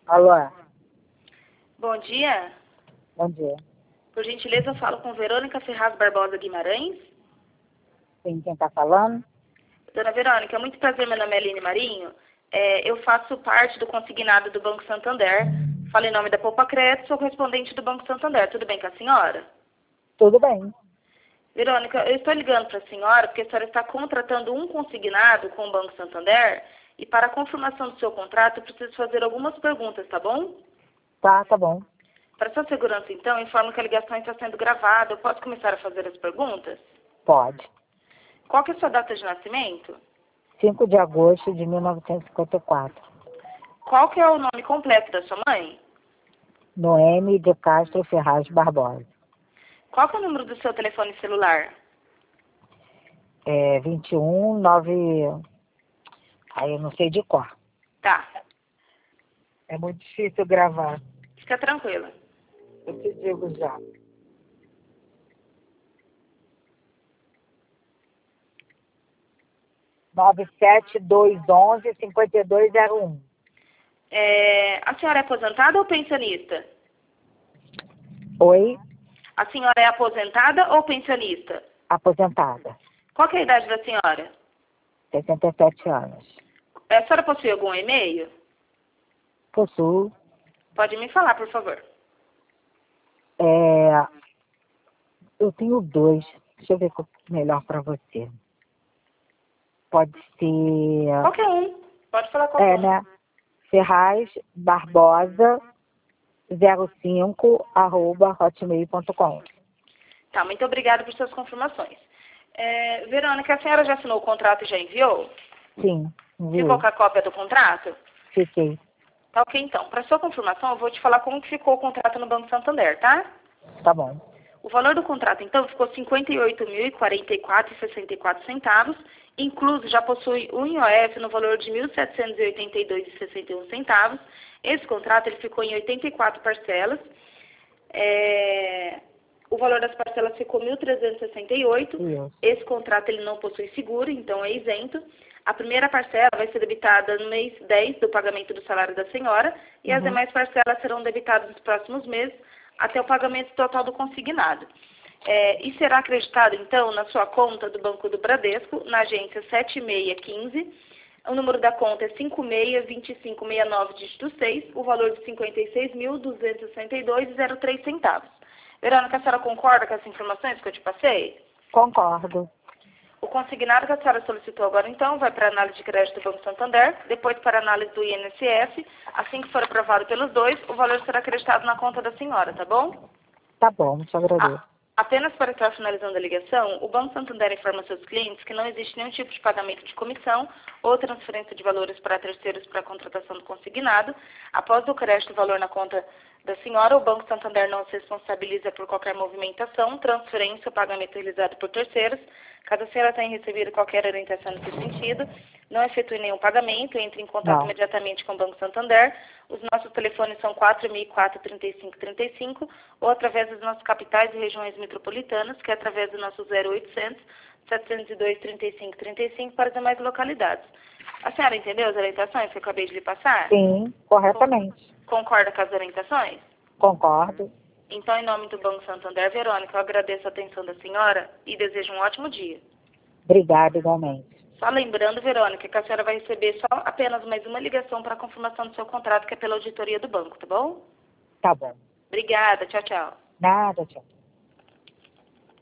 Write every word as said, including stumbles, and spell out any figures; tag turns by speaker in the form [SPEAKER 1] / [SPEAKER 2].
[SPEAKER 1] Alô,
[SPEAKER 2] Bom dia.
[SPEAKER 1] bom dia.
[SPEAKER 2] Por gentileza, eu falo com Verônica Ferraz Barbosa Guimarães.
[SPEAKER 1] Sim, quem está falando?
[SPEAKER 2] Dona Verônica, é muito prazer, meu nome é Aline Marinho. É, eu faço parte do consignado do Banco Santander. Falo em nome da Poupa Crédito, sou correspondente do Banco Santander. Tudo bem com a senhora?
[SPEAKER 1] Tudo bem.
[SPEAKER 2] Verônica, eu estou ligando para a senhora porque a senhora está contratando um consignado com o Banco Santander e para a confirmação do seu contrato eu preciso fazer algumas perguntas, tá bom?
[SPEAKER 1] Tá, tá bom.
[SPEAKER 2] Para sua segurança, então, informo que a ligação está sendo gravada. Eu posso começar a fazer as perguntas?
[SPEAKER 1] Pode.
[SPEAKER 2] Qual que é a sua data de nascimento?
[SPEAKER 1] cinco de agosto de mil novecentos e cinquenta e quatro.
[SPEAKER 2] Qual que é o nome completo da sua mãe?
[SPEAKER 1] Noemi de Castro Ferraz Barbosa.
[SPEAKER 2] Qual que é o número do seu telefone celular?
[SPEAKER 1] É vinte e um, nove... Aí eu não sei de cor.
[SPEAKER 2] Tá,
[SPEAKER 1] É muito difícil gravar.
[SPEAKER 2] fica tranquila.
[SPEAKER 1] Eu te digo já. nove sete dois um um, cinco dois zero um.
[SPEAKER 2] É, a senhora é aposentada ou pensionista?
[SPEAKER 1] Oi,
[SPEAKER 2] A senhora é aposentada ou pensionista?
[SPEAKER 1] aposentada.
[SPEAKER 2] Qual que é a idade da senhora?
[SPEAKER 1] sessenta e sete anos.
[SPEAKER 2] A senhora possui algum e-mail?
[SPEAKER 1] Possuo.
[SPEAKER 2] Pode me falar, por favor.
[SPEAKER 1] É, eu tenho dois. Deixa eu ver qual é melhor para você. Pode ser...
[SPEAKER 2] Qualquer um. Pode falar qualquer
[SPEAKER 1] É,
[SPEAKER 2] um.
[SPEAKER 1] né? Ferraz Barbosa zero cinco arroba hotmail ponto com.
[SPEAKER 2] Tá, muito obrigada por suas confirmações. É, Verônica, a senhora já assinou o contrato e já enviou?
[SPEAKER 1] Sim,
[SPEAKER 2] Ficou
[SPEAKER 1] viu?
[SPEAKER 2] com a cópia do contrato?
[SPEAKER 1] Fiquei.
[SPEAKER 2] Tá ok, então. Para sua confirmação, eu vou te falar como que ficou o contrato no Banco Santander, tá?
[SPEAKER 1] Tá bom.
[SPEAKER 2] O valor do contrato, então, ficou cinquenta e oito mil e quarenta e quatro reais e sessenta e quatro centavos, incluso já possui um I O F no valor de mil setecentos e oitenta e dois reais e sessenta e um centavos. Esse contrato ele ficou em oitenta e quatro parcelas. É... O valor das parcelas ficou mil trezentos e sessenta e oito reais.
[SPEAKER 1] Isso.
[SPEAKER 2] Esse contrato ele não possui seguro, então é isento. A primeira parcela vai ser debitada no mês dez do pagamento do salário da senhora e as
[SPEAKER 1] Uhum.
[SPEAKER 2] demais parcelas serão debitadas nos próximos meses até o pagamento total do consignado. É, e será acreditado, então, na sua conta do Banco do Bradesco, na agência sete seis um cinco. O número da conta é cinco seis dois cinco seis nove, dígito seis, o valor de cinquenta e seis mil duzentos e sessenta e dois reais e zero três centavos. Verônica, a senhora concorda com as informações que eu te passei?
[SPEAKER 1] Concordo.
[SPEAKER 2] O consignado que a senhora solicitou agora, então, vai para a análise de crédito do Banco Santander, depois para a análise do I N S S. Assim que for aprovado pelos dois, o valor será acreditado na conta da senhora, tá bom?
[SPEAKER 1] Tá bom, te agradeço.
[SPEAKER 2] Ah, apenas para estar finalizando a ligação, o Banco Santander informa seus clientes que não existe nenhum tipo de pagamento de comissão ou transferência de valores para terceiros para a contratação do consignado. Após o crédito do valor na conta da senhora, o Banco Santander não se responsabiliza por qualquer movimentação, transferência ou pagamento realizado por terceiros. Caso a senhora tenha recebido qualquer orientação nesse sentido, não efetue nenhum pagamento, entre em contato
[SPEAKER 1] Não.
[SPEAKER 2] imediatamente com o Banco Santander. Os nossos telefones são quatro mil e quatro, trinta e cinco trinta e cinco ou através das nossas capitais e regiões metropolitanas, que é através do nosso zero oitocentos, setecentos e dois, trinta e cinco trinta e cinco para as demais localidades. A senhora entendeu as orientações que eu acabei de lhe passar?
[SPEAKER 1] Sim, corretamente.
[SPEAKER 2] Concorda com as orientações?
[SPEAKER 1] Concordo.
[SPEAKER 2] Então, em nome do Banco Santander, Verônica, eu agradeço a atenção da senhora e desejo um ótimo dia.
[SPEAKER 1] Obrigada igualmente.
[SPEAKER 2] Só lembrando, Verônica, que a senhora vai receber só apenas mais uma ligação para a confirmação do seu contrato, que é pela auditoria do banco, tá bom?
[SPEAKER 1] Tá bom.
[SPEAKER 2] Obrigada, tchau, tchau.
[SPEAKER 1] Nada, tchau.